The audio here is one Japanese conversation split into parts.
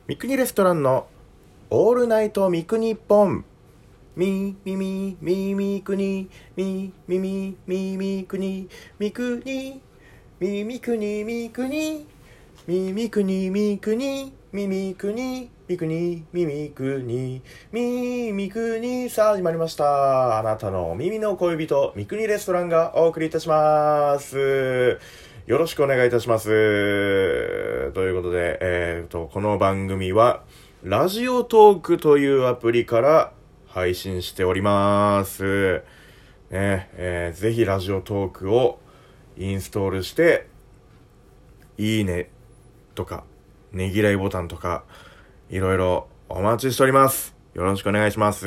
三国レストランのオールナイト三国ポン。みみみみみくにみみみみみくにみくにみみくにみくにみみくにみくにみみくにみくにみみくにみみくに。さあ始まりました。あなたの耳の恋人三国レストランがお送りいたします。よろしくお願いいたします。ということで、この番組はラジオトークというアプリから配信しております。ぜひラジオトークをインストールして、いいねとか、ねぎらいボタンとか、いろいろお待ちしております。よろしくお願いします。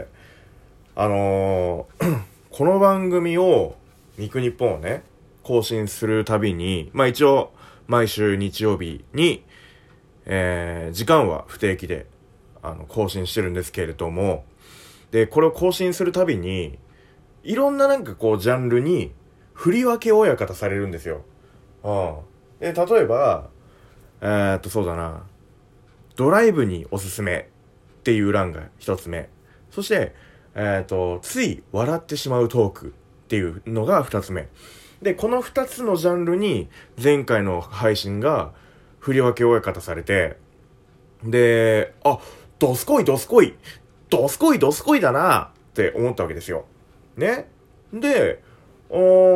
この番組を、ミクニッポンをね、更新するたびに、一応、毎週日曜日に、時間は不定期で、更新してるんですけれども、で、これを更新するたびに、いろんなジャンルに、振り分け親方されるんですよ。で、例えば、そうだな、ドライブにおすすめっていう欄が一つ目。そして、つい笑ってしまうトークっていうのが二つ目。で、この二つのジャンルに前回の配信が振り分け親方されて、で、ドスコイだなって思ったわけですよ。ね。で、じゃあ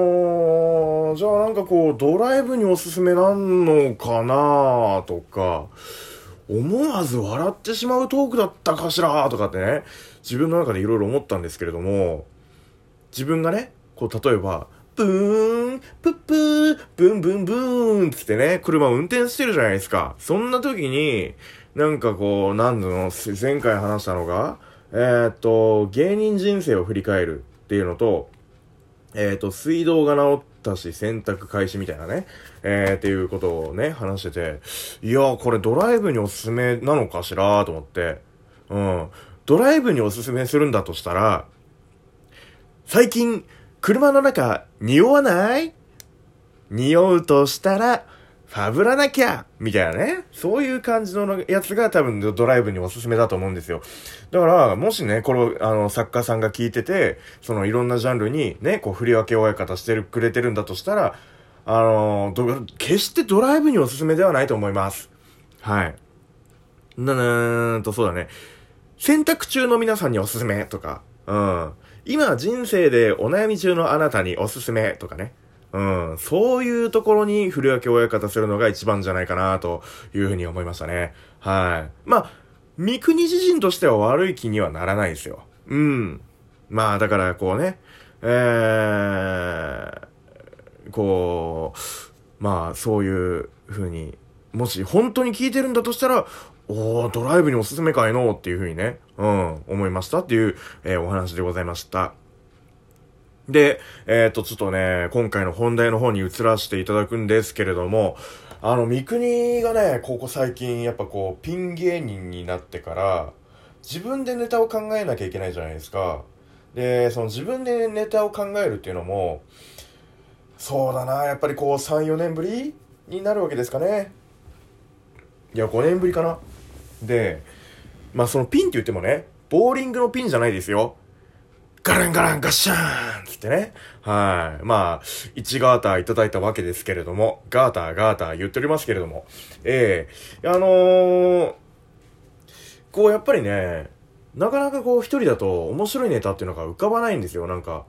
ドライブにおすすめなんのかなとか、思わず笑ってしまうトークだったかしらとかってね、自分の中でいろいろ思ったんですけれども、自分がね、例えば、ブーン、プップー、ブンブンブーンつってね、車を運転してるじゃないですか。そんな時に、前回話したのが、芸人人生を振り返るっていうのと、水道が治ったし洗濯開始みたいなね、っていうことをね、話してて、いや、これドライブにおすすめなのかしらと思って、ドライブにおすすめするんだとしたら、最近、車の中、匂わない？匂うとしたら、ファブらなきゃみたいなね。そういう感じのやつが多分ドライブにおすすめだと思うんですよ。だから、もしね、これを、作家さんが聞いてて、いろんなジャンルにね、振り分け親方してくれてるんだとしたら、決してドライブにおすすめではないと思います。はい。そうだね。選択中の皆さんにおすすめとか、今人生でお悩み中のあなたにおすすめとかね。そういうところに振り分け親方するのが一番じゃないかなというふうに思いましたね。はい。三国自身としては悪い気にはならないですよ。だからそういうふうに、もし本当に聞いてるんだとしたら、ドライブにおすすめかいのっていうふうにね、思いましたっていう、お話でございました。で、ちょっとね、今回の本題の方に移らせていただくんですけれども、三国がね、ここ最近、やっぱピン芸人になってから、自分でネタを考えなきゃいけないじゃないですか。で、その自分でネタを考えるっていうのも、そうだな、やっぱり3、4年ぶりになるわけですかね。いや、5年ぶりかな。で、そのピンって言ってもね、ボーリングのピンじゃないですよ。ガランガランガッシャーンつってね。はい。1ガーターいただいたわけですけれども、ガーター言っておりますけれども。やっぱりね、なかなか一人だと面白いネタっていうのが浮かばないんですよ、やっぱ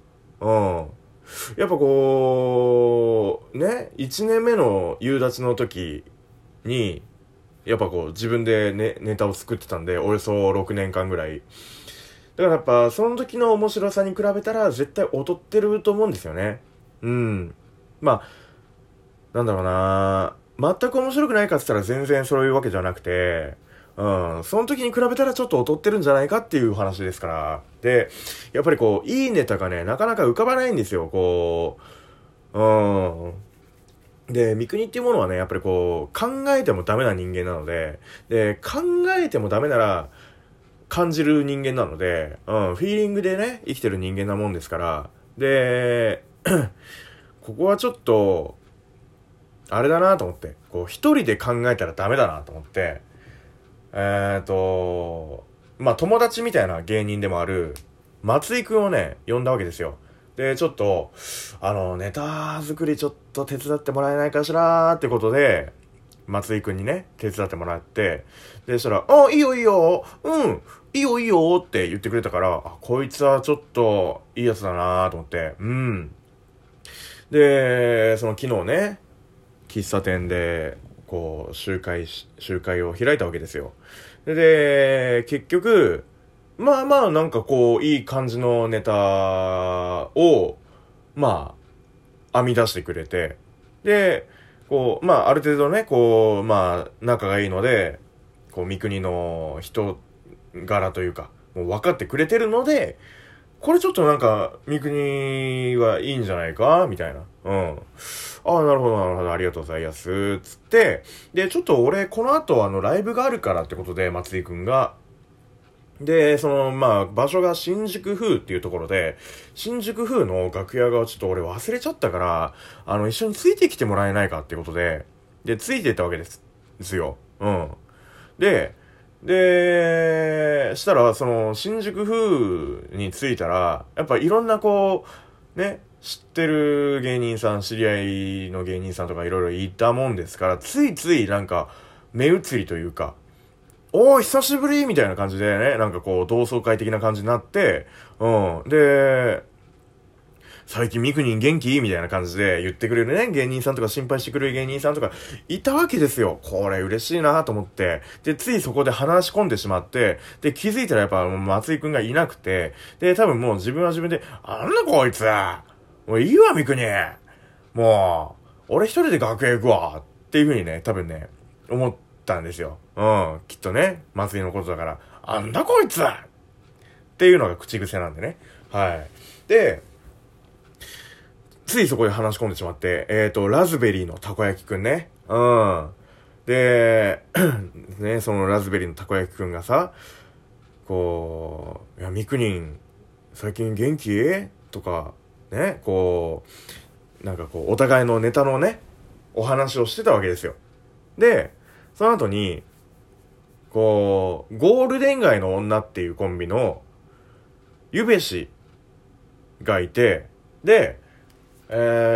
1年目の夕立の時に、やっぱ自分でね、ネタを作ってたんで、およそ6年間ぐらい。だからやっぱ、その時の面白さに比べたら、絶対劣ってると思うんですよね。なんだろうな、全く面白くないかって言ったら全然そういうわけじゃなくて、その時に比べたらちょっと劣ってるんじゃないかっていう話ですから。で、やっぱりいいネタがね、なかなか浮かばないんですよ、で、三国っていうものはね、やっぱり考えてもダメな人間なので、で、考えてもダメなら、感じる人間なので、フィーリングでね、生きてる人間なもんですから、で、ここはちょっと、あれだなと思って、一人で考えたらダメだなと思って、 まあ友達みたいな芸人でもある松井くんをね呼んだわけですよ。でちょっとネタ作りちょっと手伝ってもらえないかしらってことで松井くんにね手伝ってもらって、でそしたらいいよいいよ、いいよいいよって言ってくれたから、こいつはちょっといいやつだなと思って、でその昨日ね喫茶店でこう集会を開いたわけですよ。で結局まあまあなんかこういい感じのネタをまあ編み出してくれて、でこうまあある程度ねこうまあ仲がいいのでこう三国の人柄というかもう分かってくれてるので、これちょっとなんか三国はいいんじゃないかみたいな。なるほどなるほど、ありがとうございますつって、でちょっと俺この後ライブがあるからってことで松井くんがでまあ場所が新宿風っていうところで、新宿風の楽屋がちょっと俺忘れちゃったから一緒についてきてもらえないかっていうことでついていったわけですよ。でしたら新宿風に着いたらやっぱいろんなこうね知ってる芸人さん、知り合いの芸人さんとかいろいろいたもんですから、ついついなんか目移りというか、久しぶりみたいな感じでね、なんかこう同窓会的な感じになって、で最近ミクニン元気みたいな感じで言ってくれるね芸人さんとか、心配してくれる芸人さんとかいたわけですよ。これ嬉しいなと思って、でついそこで話し込んでしまって、で気づいたらやっぱ松井くんがいなくて、で多分もう自分は自分でなんだこいつもういいわミクニン、もう俺一人で楽屋行くわっていう風にね多分ね思ったんですよ。きっとね松井のことだからなんだこいつっていうのが口癖なんでね。でついそこで話し込んでしまって、ラズベリーのたこ焼きくんね。で、ね、そのラズベリーのたこ焼きくんがさ、こう、いや、ミクニン、最近元気とか、ね、こう、なんかこう、お互いのネタのね、お話をしてたわけですよ。で、その後に、こう、ゴールデン街の女っていうコンビの、ゆべしがいて、で、そ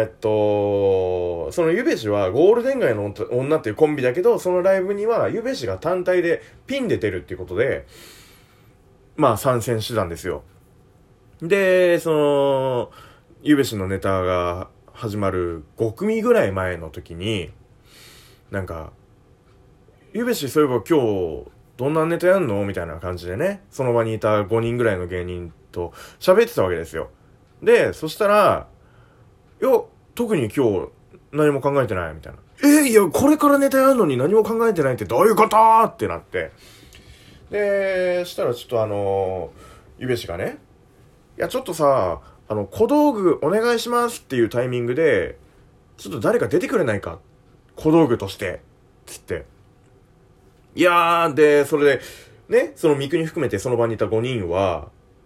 のゆべしはゴールデン街の女っていうコンビだけど、そのライブにはゆべしが単体でピンで出るっていうことでまあ参戦してたんですよ。でゆべしのネタが始まる5組ぐらい前の時になんかゆべしそういえば今日どんなネタやんのみたいな感じでね、その場にいた5人ぐらいの芸人と喋ってたわけですよ。でそしたらいや、特に今日何も考えてないみたいな。いや、これからネタやるのに何も考えてないってどういうことってなって。で、したらちょっとゆべしがね、いや、ちょっとさ、小道具お願いしますっていうタイミングで、ちょっと誰か出てくれないか小道具として。つって。いやー、で、それで、ね、その三国含めてその場にいた5人は、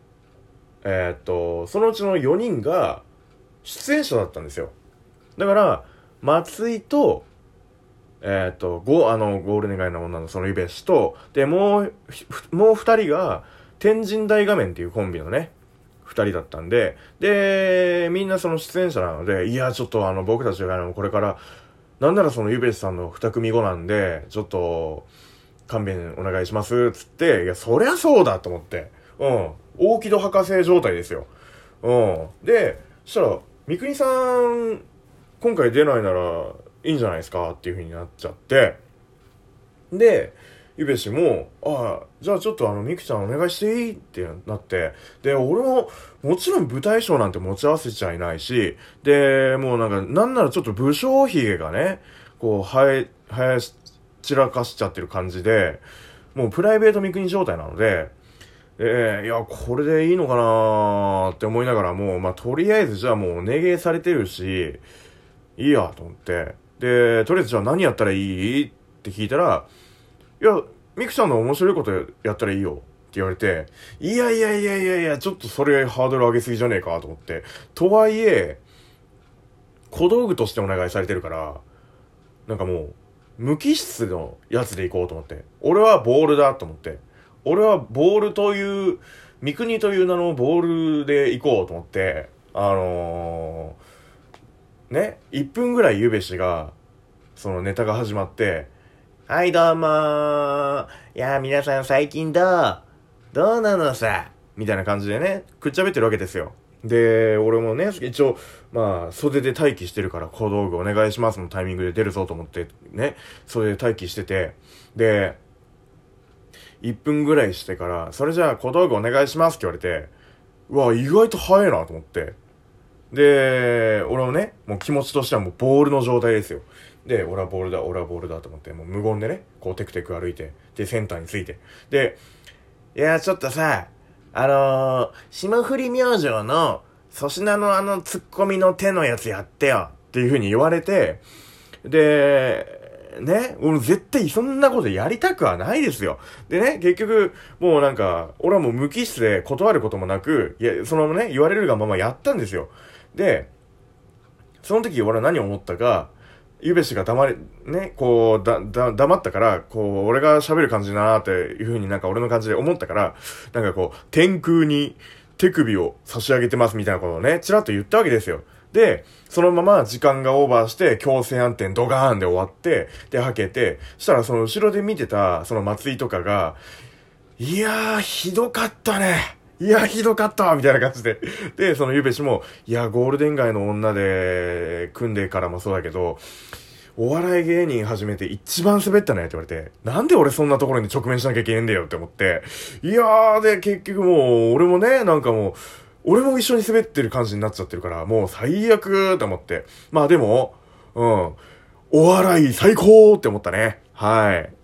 そのうちの4人が、出演者だったんですよ。だから松井とゴールデン街の女のそのゆべしとでもう2人が天神大画面っていうコンビのね2人だったんで、でみんなその出演者なので、いやちょっと僕たちがこれからなんならそのゆべしさんの2組後なんでちょっと勘弁お願いしますつって、いやそりゃそうだと思って、大木戸博士状態ですよ。でそしたら三國さん今回出ないならいいんじゃないですかっていう風になっちゃって、でゆべしもじゃあちょっとみくちゃんお願いしていいってなって、で俺ももちろん舞台衣装なんて持ち合わせちゃいないし、でもうなんならちょっと武将髭がねこう生や散らかしちゃってる感じで、もうプライベートみくに状態なので、いやこれでいいのかなーって思いながらも、とりあえずじゃあもう値芸されてるしいいやと思って、でとりあえずじゃあ何やったらいいって聞いたら、いやミクちゃんの面白いことやったらいいよって言われて、いやちょっとそれハードル上げすぎじゃねえかと思って、とはいえ小道具としてお願いされてるからなんかもう無機質のやつで行こうと思って。俺はボールだと思って。俺はボールという、三国という名のボールで行こうと思って、ね、1分ぐらいゆべしが、そのネタが始まって、はいどうもー。いやー皆さん最近どうなのさ。みたいな感じでね、くっちゃべってるわけですよ。で、俺もね、一応、まあ、袖で待機してるから小道具お願いしますのタイミングで出るぞと思って、ね、袖で待機してて、で、1分ぐらいしてから、それじゃあ小道具お願いしますって言われて、うわ、意外と早いなと思って。で、俺もね、もう気持ちとしてはもうボールの状態ですよ。で、俺はボールだと思って、もう無言でね、こうテクテク歩いて、で、センターについて。で、いや、ちょっとさ、霜降り明星の粗品のツッコミの手のやつやってよっていう風に言われて、で、ね、俺絶対そんなことやりたくはないですよ。でね、結局、もうなんか、俺はもう無機質で断ることもなく、いや、そのね、言われるがままやったんですよ。で、その時俺は何を思ったか、ゆべしが黙ったから、こう、俺が喋る感じだなっていう風になんか俺の感じで思ったから、なんかこう、天空に手首を差し上げてますみたいなことをね、ちらっと言ったわけですよ。で、そのまま時間がオーバーして、強制暗転ドガーンで終わって、で、はけて、したらその後ろで見てた、その松井とかが、いやー、ひどかったね。いや、ひどかったみたいな感じで。で、そのゆべしも、いや、ゴールデン街の女で組んでからもそうだけど、お笑い芸人始めて一番滑ったねって言われて、なんで俺そんなところに直面しなきゃいけないんだよって思って、いやー、で、結局もう、俺もね、なんかもう、俺も一緒に滑ってる感じになっちゃってるから、もう最悪と思って。まあでも、お笑い最高って思ったね。はい。